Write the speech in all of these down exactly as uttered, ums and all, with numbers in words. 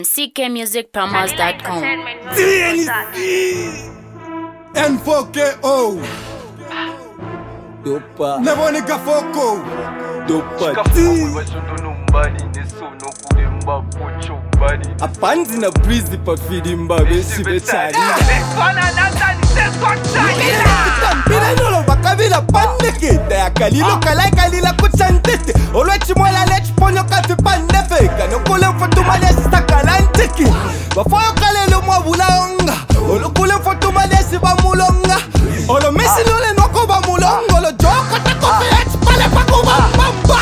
C K music promos dot com. N four K O Dopa Never nigga foko Dopa Apanzi na breezy pa filimba besi betari Bila nolo bakabila pandeke Daya kalilo kalai kalila kuchantete Olwechi mwala lechi ponyo kafi pandefe Kano kule mfatuma lesi sakalanteke Bafoyo kalelo mwabulaonga Olo kule mfatuma lesi bamulonga Olo mesi nole nwako bamulonga Olo joka takofe yechi pale pako bambamba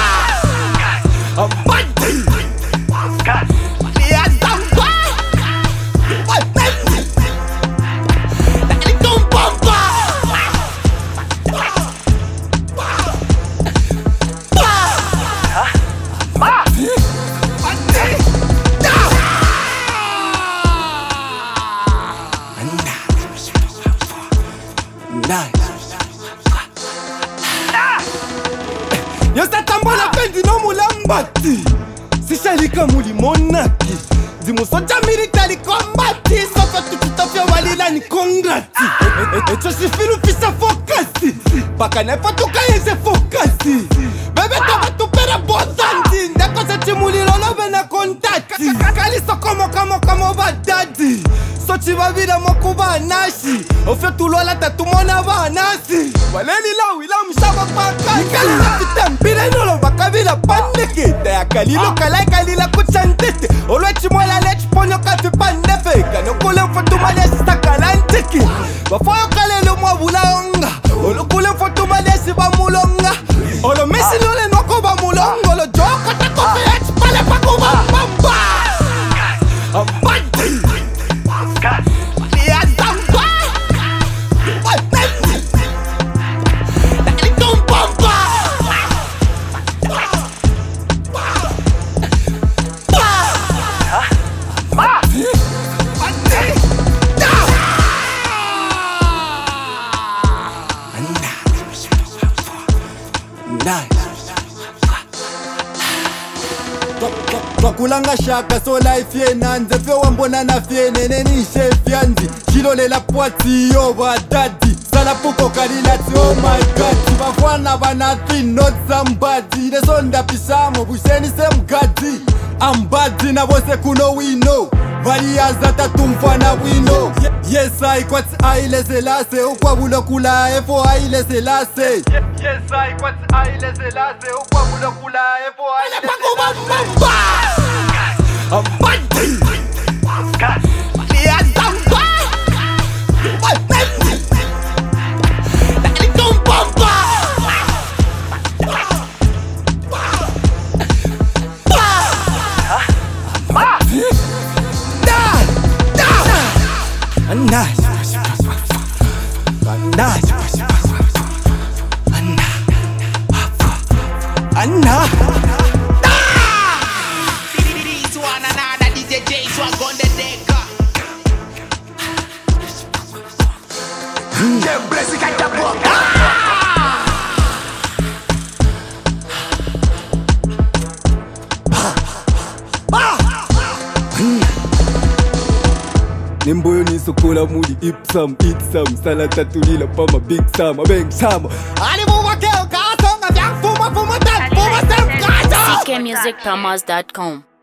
Apanzi Yosa tambola pendi no mulambati Sishalika muli monaki Zimusoja militari kombati Sofa tututofya walila ni kongrati Echo shifilu fisa fokasi Baka nefa tuka yeze fokasi Bebe toba tupera bozandi Ndeko se chimuli lolobe na kontati Kali sokomo kamo kamo badadi Sochi vavira mokuba nashi Ofyo tulola tatumona va nasi Waleli la wila mshaba paka Nikali na kitambira nolo bakavila pandeke Daya kalilo kalai kalila kuchantete Olwechi mwala lechi ponyo kafi pandefe Kano kule mfatuma lesi sakalanteke Bafoyo kalelo mwabulaonga Olo kule mfatuma lesi bamulonga Olo mesi nole nwako bamulonga Olo joka takofe yechi pale pako bambamba Apanzi Twakulanga shaka so life ye nanze Fe wambona na fye nene ni chef yanzi Chilole la poati yo wa daddy Sala puko karilati oh my god Bafwana ba nothing not somebody Nesonda pisamo busheni se mgadi Ambadi na bose kuno we know Variaza tatumfana we know Yes I kwati aile selase Ukwa bulo kula efo aile selase Yes I kwati aile selase Ukwa bulo kula efo aile selase Apanzi Anna This one another D J J swag on the deck. Yeah, bless it, got the book. Nimboyo nisokola muli ipsam, itsam Sala tatulila pama big sam, abeng sam Ali muma keo kasonga vyang fuma fuma tan fuma sem kajo C K music promos dot com.